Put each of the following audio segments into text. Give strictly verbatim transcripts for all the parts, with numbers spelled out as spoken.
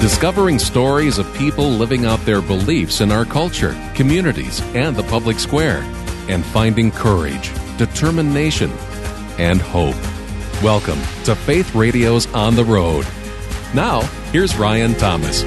Discovering stories of people living out their beliefs in our culture, communities, and the public square, and finding courage, determination, and hope. Welcome to Faith Radio's On the Road. Now, here's Ryan Thomas.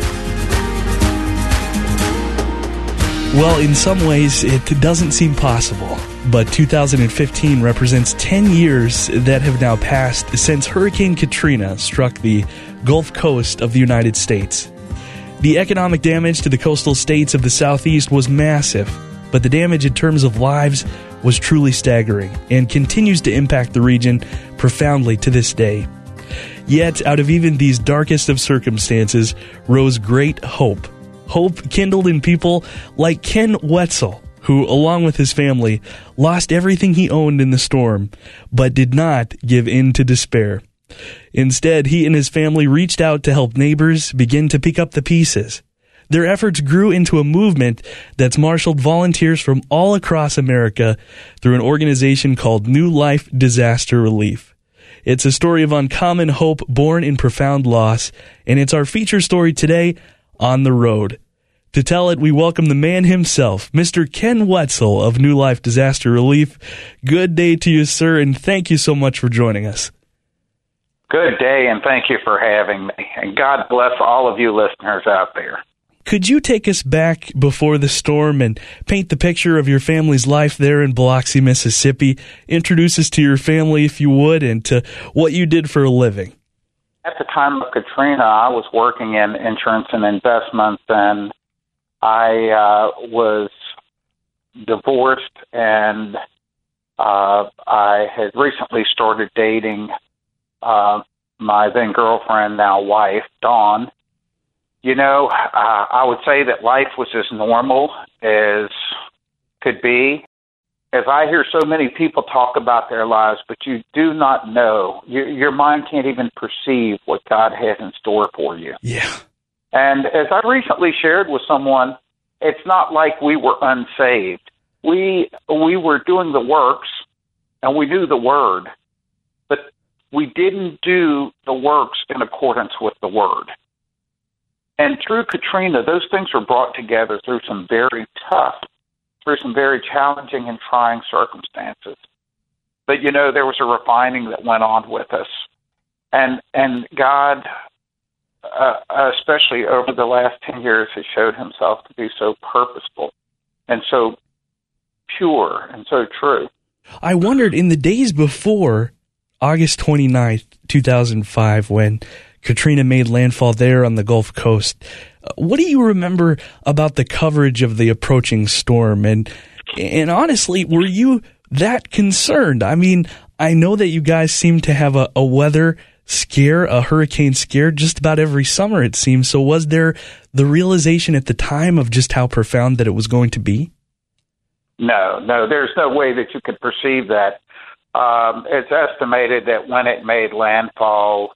Well, in some ways, it doesn't seem possible, but two thousand fifteen represents ten years that have now passed since Hurricane Katrina struck the Gulf Coast of the United States. The economic damage to the coastal states of the Southeast was massive, but the damage in terms of lives was truly staggering and continues to impact the region profoundly to this day. Yet, out of even these darkest of circumstances, rose great hope. Hope kindled in people like Ken Wetzel, who, along with his family, lost everything he owned in the storm, but did not give in to despair. Instead, he and his family reached out to help neighbors begin to pick up the pieces. Their efforts grew into a movement that's marshaled volunteers from all across America through an organization called New Life Disaster Relief. It's a story of uncommon hope born in profound loss, and it's our feature story today, On the Road. To tell it, we welcome the man himself, Mister Ken Wetzel of New Life Disaster Relief. Good day to you, sir, and thank you so much for joining us. Good day, and thank you for having me. And God bless all of you listeners out there. Could you take us back before the storm and paint the picture of your family's life there in Biloxi, Mississippi? Introduce us to your family, if you would, and to what you did for a living. At the time of Katrina, I was working in insurance and investments, and I uh, was divorced, and uh, I had recently started dating uh, my then girlfriend, now wife, Dawn. You know, uh, I would say that life was as normal as could be. As I hear so many people talk about their lives, but you do not know, your, your mind can't even perceive what God has in store for you. Yeah. And as I recently shared with someone, it's not like we were unsaved. We we were doing the works, and we knew the Word, but we didn't do the works in accordance with the Word. And through Katrina, those things were brought together through some very tough, through some very challenging and trying circumstances. But, you know, there was a refining that went on with us. And and God, uh, especially over the last ten years, has showed himself to be so purposeful and so pure and so true. I wondered, in the days before August twenty-ninth, two thousand five, when Katrina made landfall there on the Gulf Coast, what do you remember about the coverage of the approaching storm? And and honestly, were you that concerned? I mean, I know that you guys seem to have a, a weather scare, a hurricane scare, just about every summer, it seems. So was there the realization at the time of just how profound that it was going to be? No, no, there's no way that you could perceive that. Um, it's estimated that when it made landfall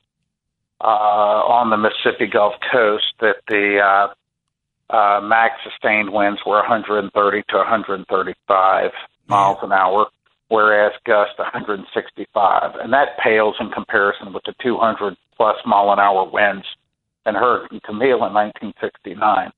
Uh, on the Mississippi Gulf Coast, that the uh, uh, max sustained winds were one hundred thirty to one hundred thirty-five miles an hour, whereas gust one hundred sixty-five. And that pales in comparison with the two hundred plus mile an hour winds in Hurricane Camille in nineteen sixty-nine.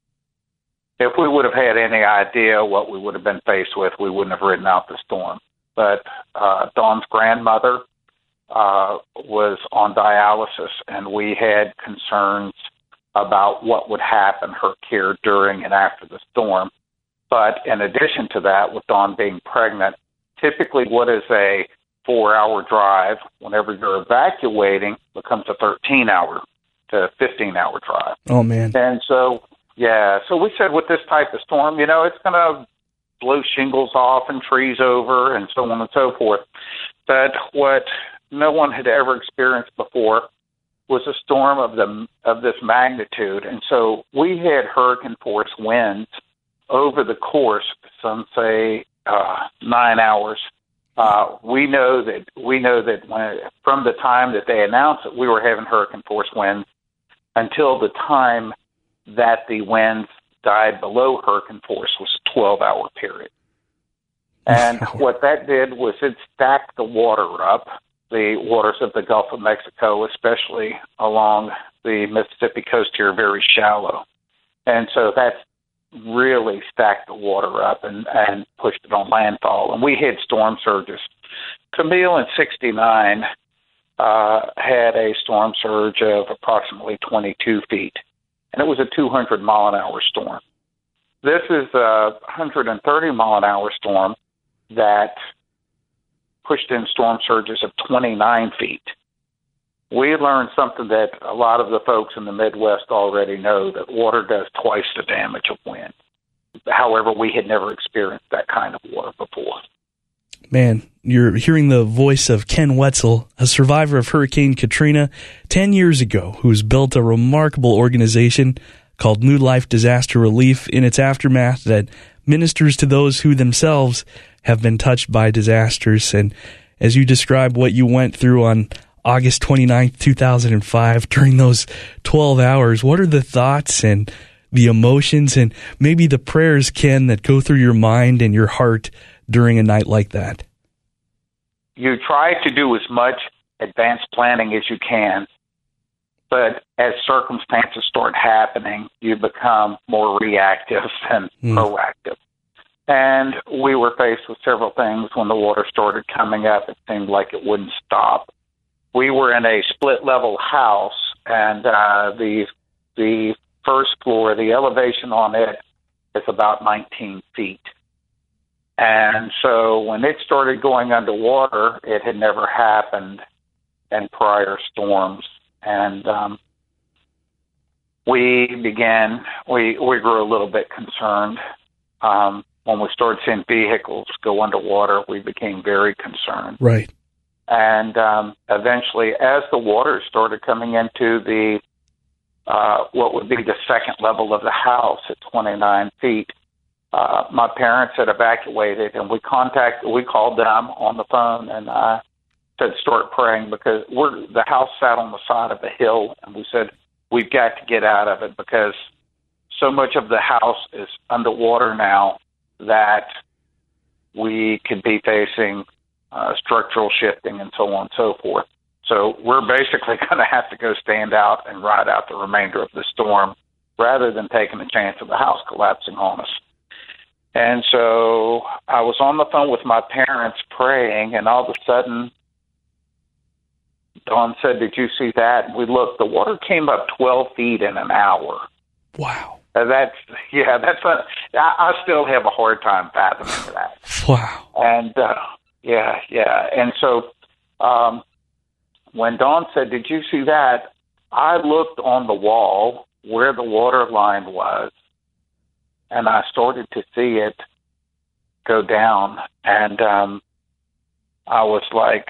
If we would have had any idea what we would have been faced with, we wouldn't have ridden out the storm. But uh, Dawn's grandmother Uh, was on dialysis, and we had concerns about what would happen, her care during and after the storm. But in addition to that, with Dawn being pregnant, typically what is a four-hour drive, whenever you're evacuating, becomes a thirteen-hour to fifteen-hour drive. Oh, man. And so, yeah, so we said with this type of storm, you know, it's going to blow shingles off and trees over and so on and so forth. But what no one had ever experienced before was a storm of the of this magnitude. And so we had hurricane force winds over the course, some say uh, nine hours. Uh, we know that we know that when, from the time that they announced that we were having hurricane force winds until the time that the winds died below hurricane force was a twelve-hour period. And what that did was it stacked the water up the waters of the Gulf of Mexico, especially along the Mississippi coast here, are very shallow. And so that's really stacked the water up and, and pushed it on landfall. And we had storm surges. Camille in sixty-nine uh, had a storm surge of approximately twenty-two feet, and it was a two hundred mile an hour storm. This is a one hundred thirty mile an hour storm that pushed in storm surges of twenty-nine feet. We learned something that a lot of the folks in the Midwest already know, that water does twice the damage of wind. However, we had never experienced that kind of water before. Man, you're hearing the voice of Ken Wetzel, a survivor of Hurricane Katrina ten years ago, who's built a remarkable organization called New Life Disaster Relief in its aftermath that ministers to those who themselves have been touched by disasters. And as you describe what you went through on August twenty-ninth, two thousand five, during those twelve hours, what are the thoughts and the emotions and maybe the prayers, Ken, that go through your mind and your heart during a night like that? You try to do as much advanced planning as you can, but as circumstances start happening, you become more reactive than mm. proactive. And we were faced with several things when the water started coming up. It seemed like it wouldn't stop. We were in a split-level house, and uh, the the first floor, the elevation on it is about nineteen feet. And so when it started going underwater, it had never happened in prior storms. And um, we began, we, we grew a little bit concerned. Um, when we started seeing vehicles go underwater, we became very concerned. Right. And um, eventually, as the water started coming into the, uh, what would be the second level of the house at twenty-nine feet, uh, my parents had evacuated, and we contacted, we called them on the phone, and I said, start praying, because we're, the house sat on the side of a hill, and we said, we've got to get out of it, because so much of the house is underwater now that we could be facing uh, structural shifting and so on and so forth. So we're basically going to have to go stand out and ride out the remainder of the storm rather than taking the chance of the house collapsing on us. And so I was on the phone with my parents praying, and all of a sudden, Dawn said, did you see that? And we looked, the water came up twelve feet in an hour. Wow. Uh, that's, yeah, that's, a, I, I still have a hard time fathoming that. Wow. And, uh, yeah, yeah. And so um, when Dawn said, did you see that? I looked on the wall where the water line was, and I started to see it go down. And um, I was like,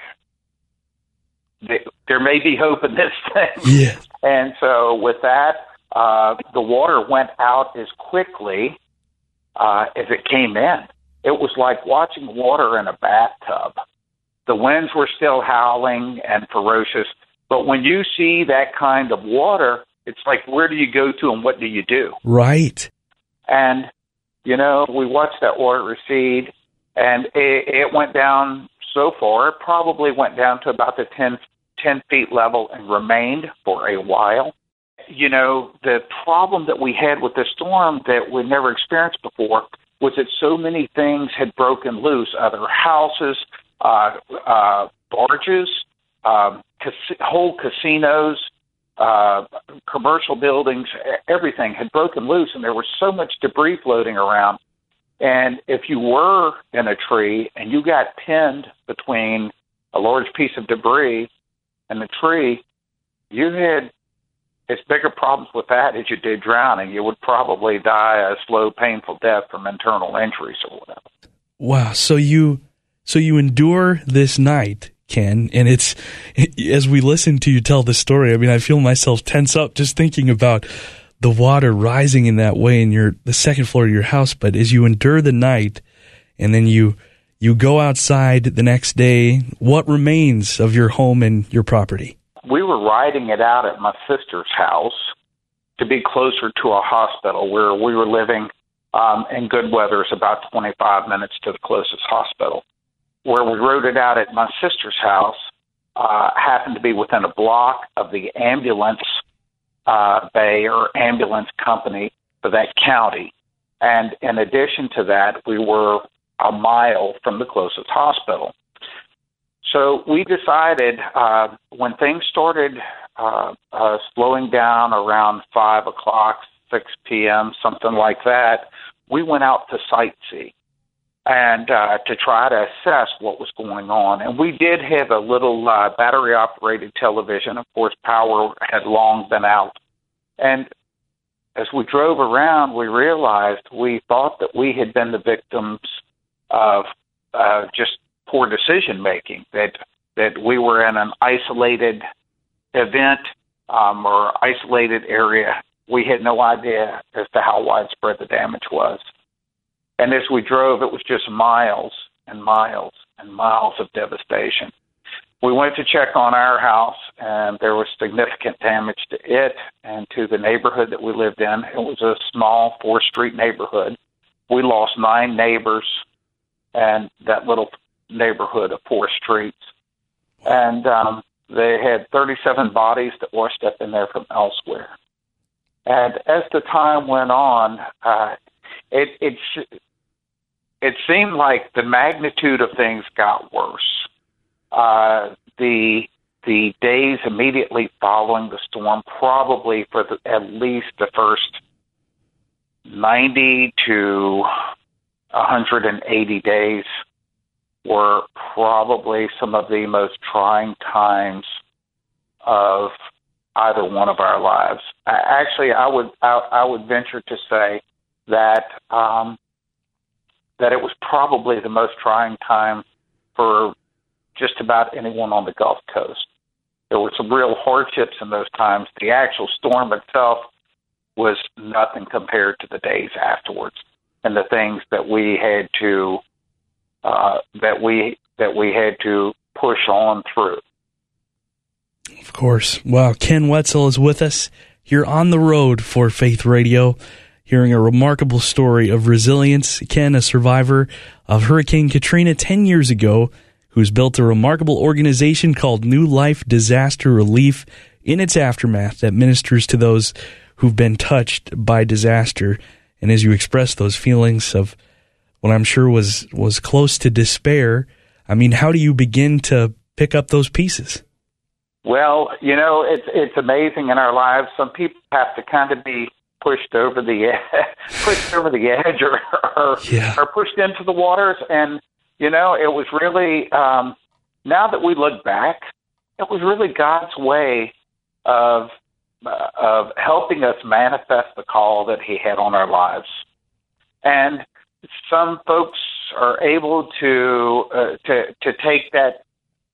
there may be hope in this thing. Yeah. And so with that, uh, the water went out as quickly uh, as it came in. It was like watching water in a bathtub. The winds were still howling and ferocious, but when you see that kind of water, it's like, where do you go to and what do you do? Right. And, you know, we watched that water recede, and it, it went down so far, it probably went down to about the ten, ten feet level and remained for a while. You know, the problem that we had with the storm that we'd never experienced before was that so many things had broken loose. Other houses, uh, uh, barges, um, cas- whole casinos, uh, commercial buildings, everything had broken loose, and there was so much debris floating around. And if you were in a tree and you got pinned between a large piece of debris and the tree, you had as bigger problems with that as you did drowning. You would probably die a slow, painful death from internal injuries or whatever. Wow. So you, so you endure this night, Ken, and it's, as we listen to you tell the story, I mean, I feel myself tense up just thinking about the water rising in that way in your, the second floor of your house. But as you endure the night and then you, you go outside the next day, what remains of your home and your property? We were riding it out at my sister's house to be closer to a hospital where we were living um, in good weather. It's about twenty-five minutes to the closest hospital. Where we rode it out at my sister's house, uh, happened to be within a block of the ambulance uh, bay or ambulance company for that county. And in addition to that, we were a mile from the closest hospital. So we decided uh, when things started uh, uh, slowing down around five o'clock, six p.m., something like that, we went out to sightsee and uh, to try to assess what was going on. And we did have a little uh, battery-operated television. Of course, power had long been out. And as we drove around, we realized we thought that we had been the victims of uh, just poor decision-making, that that we were in an isolated event um, or isolated area. We had no idea as to how widespread the damage was. And as we drove, it was just miles and miles and miles of devastation. We went to check on our house, and there was significant damage to it and to the neighborhood that we lived in. It was a small four-street neighborhood. We lost nine neighbors and that little neighborhood of four streets. And um, they had thirty-seven bodies that washed up in there from elsewhere. And as the time went on, uh, it, it, it seemed like the magnitude of things got worse. Uh, the the days immediately following the storm, probably for the, at least the first ninety to one hundred eighty days, were probably some of the most trying times of either one of our lives. Actually, I would I, I would venture to say that um, that it was probably the most trying time for just about anyone on the Gulf Coast. There were some real hardships in those times. The actual storm itself was nothing compared to the days afterwards and the things that we had to uh, that we that we had to push on through. Of course. Well, Ken Wetzel is with us here on the road for Faith Radio, hearing a remarkable story of resilience. Ken, a survivor of Hurricane Katrina ten years ago, who's built a remarkable organization called New Life Disaster Relief in its aftermath that ministers to those who've been touched by disaster. And as you express those feelings of what I'm sure was, was close to despair, I mean, how do you begin to pick up those pieces? Well, you know, it's it's amazing in our lives. Some people have to kind of be pushed over the pushed over the edge or or, yeah. or pushed into the waters. And, you know, it was really, um, now that we look back, it was really God's way of uh, of helping us manifest the call that he had on our lives. And some folks are able to uh, to to take that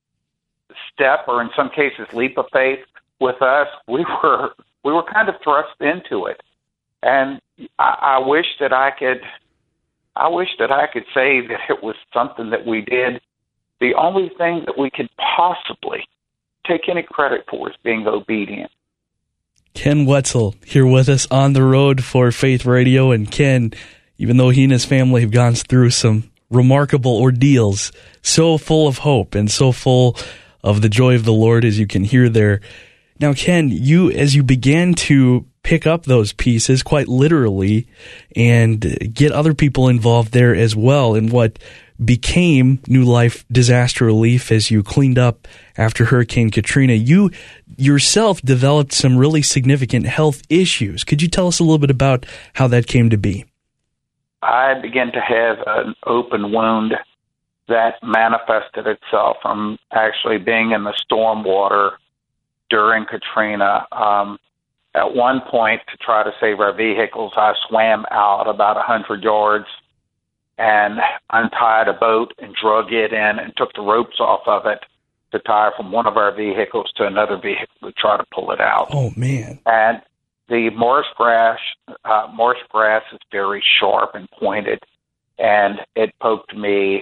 step, or in some cases leap of faith with us. We were we were kind of thrust into it, and I, I wish that I could I wish that I could say that it was something that we did. The only thing that we could possibly take any credit for is being obedient. Ken Wetzel here with us on the road for Faith Radio. And Ken, even though he and his family have gone through some remarkable ordeals, so full of hope and so full of the joy of the Lord, as you can hear there. Now, Ken, you, as you began to pick up those pieces quite literally and get other people involved there as well in what became New Life Disaster Relief as you cleaned up after Hurricane Katrina, you yourself developed some really significant health issues. Could you tell us a little bit about how that came to be? I began to have an open wound that manifested itself from actually being in the storm water during Katrina. Um, at one point, to try to save our vehicles, I swam out about one hundred yards and untied a boat and drug it in and took the ropes off of it to tie from one of our vehicles to another vehicle to try to pull it out. Oh, man. And the marsh grass, uh, marsh grass is very sharp and pointed, and it poked me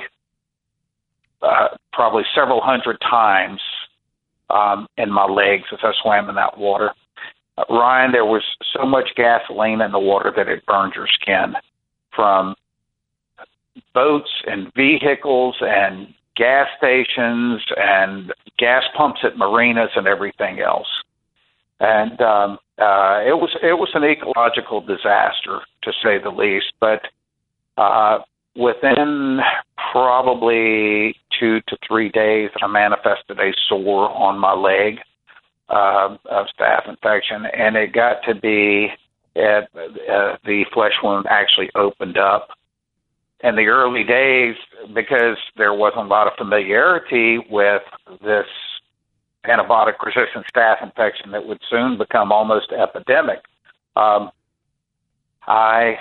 uh, probably several hundred times um, in my legs as I swam in that water. Uh, Ryan, there was so much gasoline in the water that it burned your skin from boats and vehicles and gas stations and gas pumps at marinas and everything else. And um, uh, it was it was an ecological disaster, to say the least. But uh, within probably two to three days, I manifested a sore on my leg uh, of staph infection, and it got to be uh, uh, the flesh wound actually opened up. In the early days, because there wasn't a lot of familiarity with this antibiotic-resistant staph infection that would soon become almost epidemic, um, I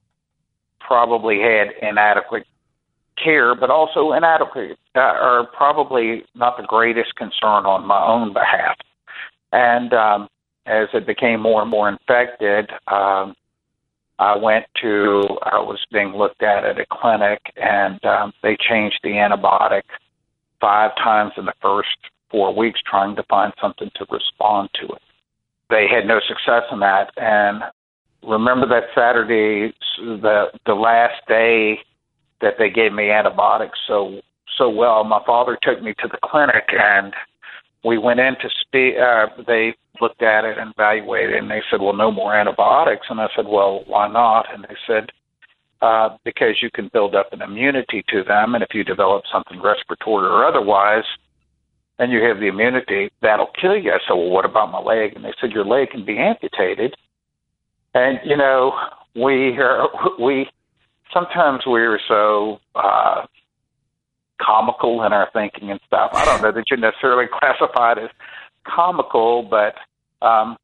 probably had inadequate care, but also inadequate, uh, or probably not the greatest concern on my own behalf. And um, as it became more and more infected, um, I went to, I was being looked at at a clinic, and um, they changed the antibiotic five times in the first four weeks trying to find something to respond to it. They had no success in that. And remember that Saturday, the the last day that they gave me antibiotics so so well, my father took me to the clinic, and we went in to speak. Uh, they looked at it and evaluated it, and they said, well, no more antibiotics. And I said, well, why not? And they said, uh, because you can build up an immunity to them, and if you develop something respiratory or otherwise, and you have the immunity, that'll kill you. I said, well, what about my leg? And they said, your leg can be amputated. And, you know, we are, we sometimes we're so uh, comical in our thinking and stuff. I don't know that you necessarily classify it as comical, but um,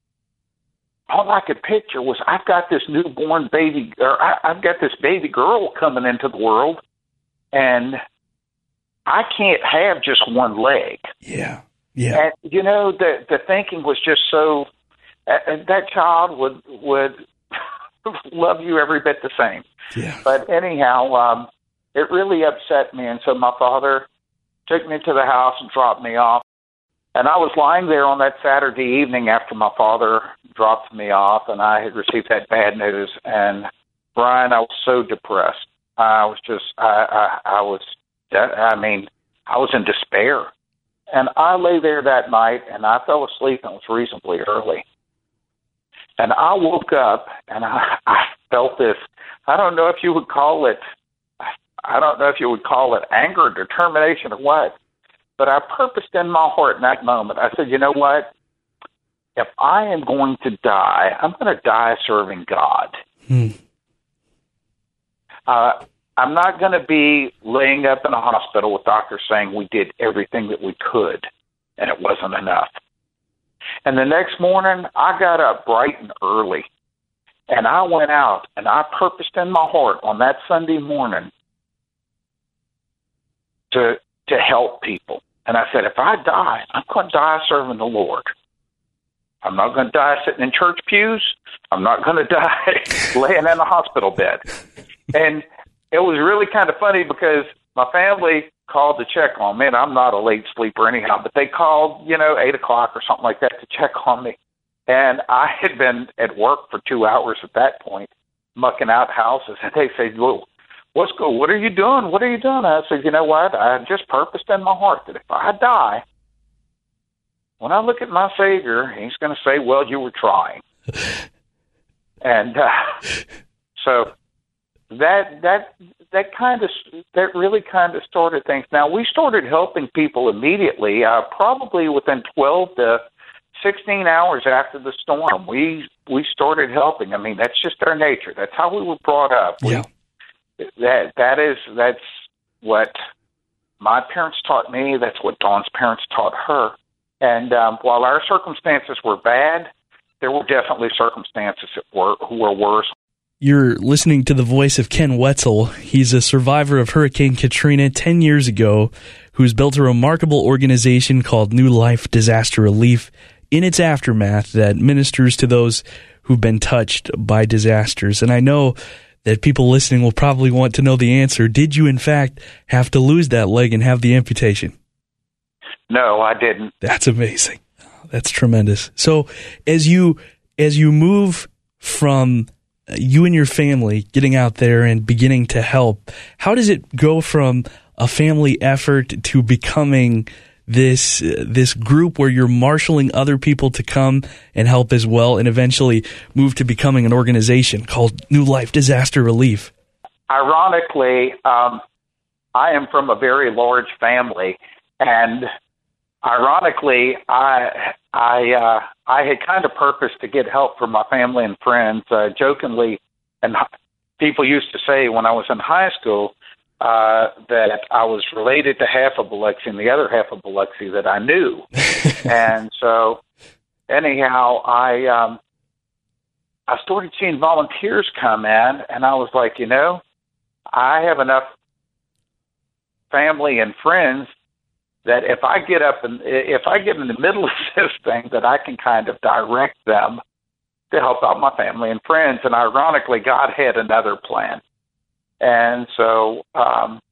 all I could picture was I've got this newborn baby, or I, I've got this baby girl coming into the world, and I can't have just one leg. Yeah, yeah. And, you know, the the thinking was just so, uh, that child would would love you every bit the same. Yeah. But anyhow, um, it really upset me, and so my father took me to the house and dropped me off. And I was lying there on that Saturday evening after my father dropped me off, and I had received that bad news. And Brian, I was so depressed. I was just, I, I, I was, I mean, I was in despair. And I lay there that night, and I fell asleep, and it was reasonably early. And I woke up, and I, I felt this, I don't know if you would call it, I don't know if you would call it anger, determination, or what. But I purposed in my heart in that moment, I said, you know what? If I am going to die, I'm going to die serving God. Hmm. Uh, I'm not going to be laying up in a hospital with doctors saying we did everything that we could, and it wasn't enough. And the next morning, I got up bright and early, and I went out, and I purposed in my heart on that Sunday morning to to help people. And I said, if I die, I'm going to die serving the Lord. I'm not going to die sitting in church pews. I'm not going to die laying in a hospital bed. And it was really kind of funny because my family called to check on me, and I'm not a late sleeper anyhow, but they called, you know, eight o'clock or something like that to check on me. And I had been at work for two hours at that point, mucking out houses. And they said, well, what's good? What are you doing? What are you doing? I said, you know what? I just purposed in my heart that if I die, when I look at my Savior, he's going to say, well, you were trying. And uh, so that that that kind of that really kind of started things. Now, we started helping people immediately, uh, probably within twelve to sixteen hours after the storm. We we started helping. I mean, that's just our nature. That's how we were brought up. Yeah. We, that that is that's what my parents taught me. That's what Dawn's parents taught her. And um, while our circumstances were bad, there were definitely circumstances that were who were worse. You're listening to the voice of Ken Wetzel. He's a survivor of Hurricane Katrina ten years ago, who's built a remarkable organization called New Life Disaster Relief in its aftermath that ministers to those who've been touched by disasters. And I know that people listening will probably want to know the answer. Did you, in fact, have to lose that leg and have the amputation? No, I didn't. That's amazing. That's tremendous. So as you as you move from you and your family getting out there and beginning to help, how does it go from a family effort to becoming this uh, this group where you're marshaling other people to come and help as well, and eventually move to becoming an organization called New Life Disaster Relief? Ironically, um, I am from a very large family, and ironically, I I uh, I had kind of purposed to get help from my family and friends. Uh, jokingly, and people used to say when I was in high school uh, that I was related to half of Biloxi, and the other half of Biloxi that I knew. And so, anyhow, I um, I started seeing volunteers come in, and I was like, you know, I have enough family and friends that if I get up and if I get in the middle of this thing, that I can kind of direct them to help out my family and friends. And ironically, God had another plan. And so um,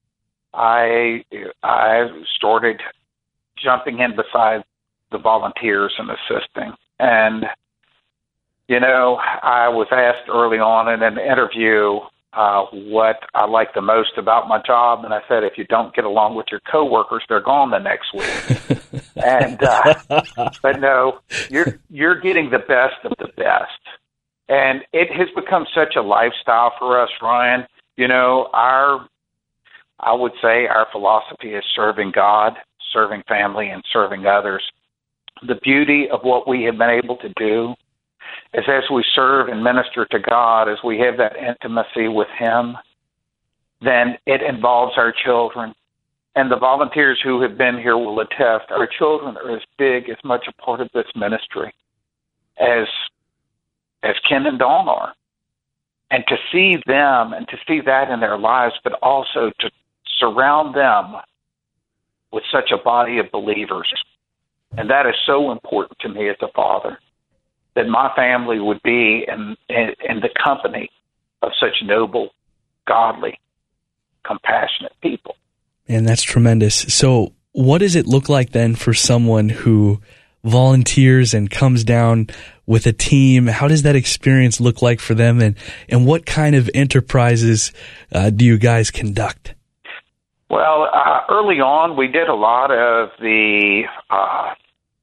I I started jumping in beside the volunteers and assisting. And, you know, I was asked early on in an interview uh, what I like the most about my job. And I said, if you don't get along with your coworkers, they're gone the next week. and uh, but no, you're you're getting the best of the best. And it has become such a lifestyle for us, Ryan. You know, our, I would say our philosophy is serving God, serving family, and serving others. The beauty of what we have been able to do is as we serve and minister to God, as we have that intimacy with Him, then it involves our children. And the volunteers who have been here will attest, our children are as big, as much a part of this ministry as as Ken and Dawn are. And to see them and to see that in their lives, but also to surround them with such a body of believers. And that is so important to me as a father, that my family would be in, in, in the company of such noble, godly, compassionate people. And that's tremendous. So what does it look like then for someone who volunteers and comes down with a team? How does that experience look like for them, and, and what kind of enterprises uh, do you guys conduct? Well, uh, early on, we did a lot of the uh,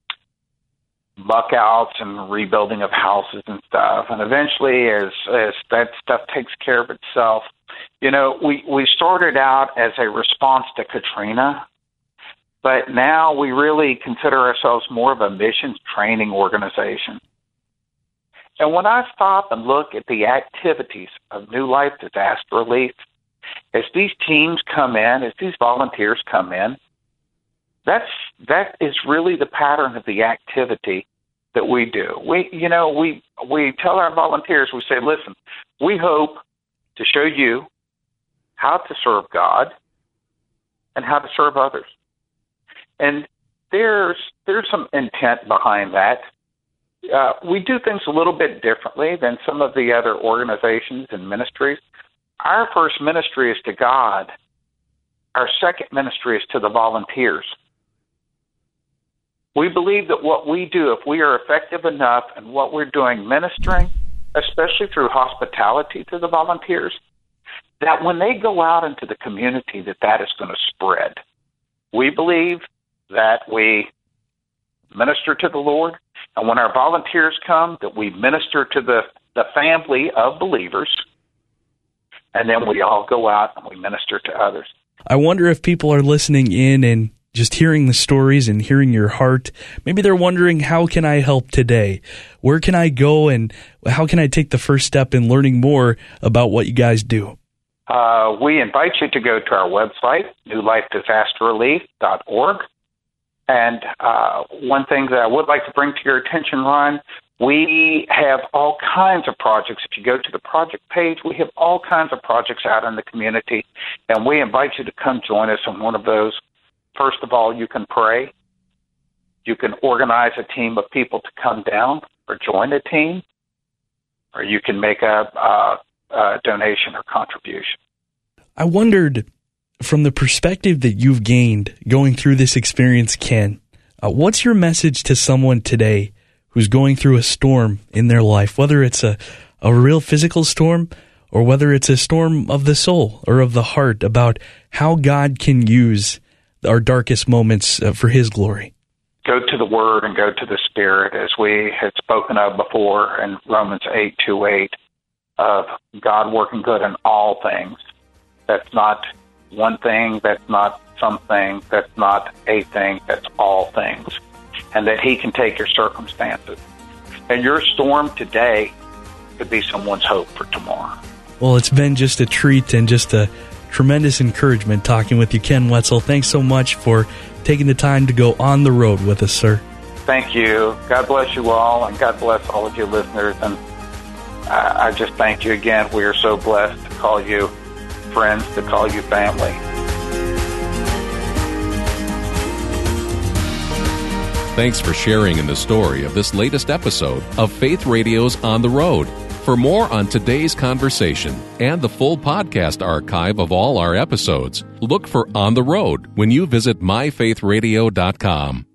buck outs and rebuilding of houses and stuff. And eventually, as, as that stuff takes care of itself, you know, we, we started out as a response to Katrina, but now we really consider ourselves more of a missions training organization. And when I stop and look at the activities of New Life Disaster Relief, as these teams come in, as these volunteers come in, that's that is really the pattern of the activity that we do. We, you know, we we tell our volunteers, we say, listen, we hope to show you how to serve God and how to serve others. And there's there's some intent behind that. Uh, we do things a little bit differently than some of the other organizations and ministries. Our first ministry is to God. Our second ministry is to the volunteers. We believe that what we do, if we are effective enough in what we're doing, ministering, especially through hospitality to the volunteers, that when they go out into the community, that that is going to spread. We believe that we minister to the Lord, and when our volunteers come, that we minister to the, the family of believers, and then we all go out and we minister to others. I wonder if people are listening in and just hearing the stories and hearing your heart, maybe they're wondering, how can I help today? Where can I go, and how can I take the first step in learning more about what you guys do? Uh, we invite you to go to our website, new life disaster relief dot org. And uh, one thing that I would like to bring to your attention, Ryan, we have all kinds of projects. If you go to the project page, we have all kinds of projects out in the community, and we invite you to come join us on one of those. First of all, you can pray. You can organize a team of people to come down or join a team, or you can make a, a, a donation or contribution. I wondered, from the perspective that you've gained going through this experience, Ken, uh, what's your message to someone today who's going through a storm in their life, whether it's a, a real physical storm or whether it's a storm of the soul or of the heart about how God can use our darkest moments uh, for His glory? Go to the Word and go to the Spirit, as we had spoken of before in Romans eight two eight, of God working good in all things. That's not one thing, that's not something, that's not a thing, that's all things. And that He can take your circumstances. And your storm today could be someone's hope for tomorrow. Well, it's been just a treat and just a tremendous encouragement talking with you, Ken Wetzel. Thanks so much for taking the time to go on the road with us, sir. Thank you. God bless you all, and God bless all of your listeners. And I just thank you again. We are so blessed to call you friends, to call you family. Thanks for sharing in the story of this latest episode of Faith Radio's On the Road. For more on today's conversation and the full podcast archive of all our episodes, look for On the Road when you visit my faith radio dot com.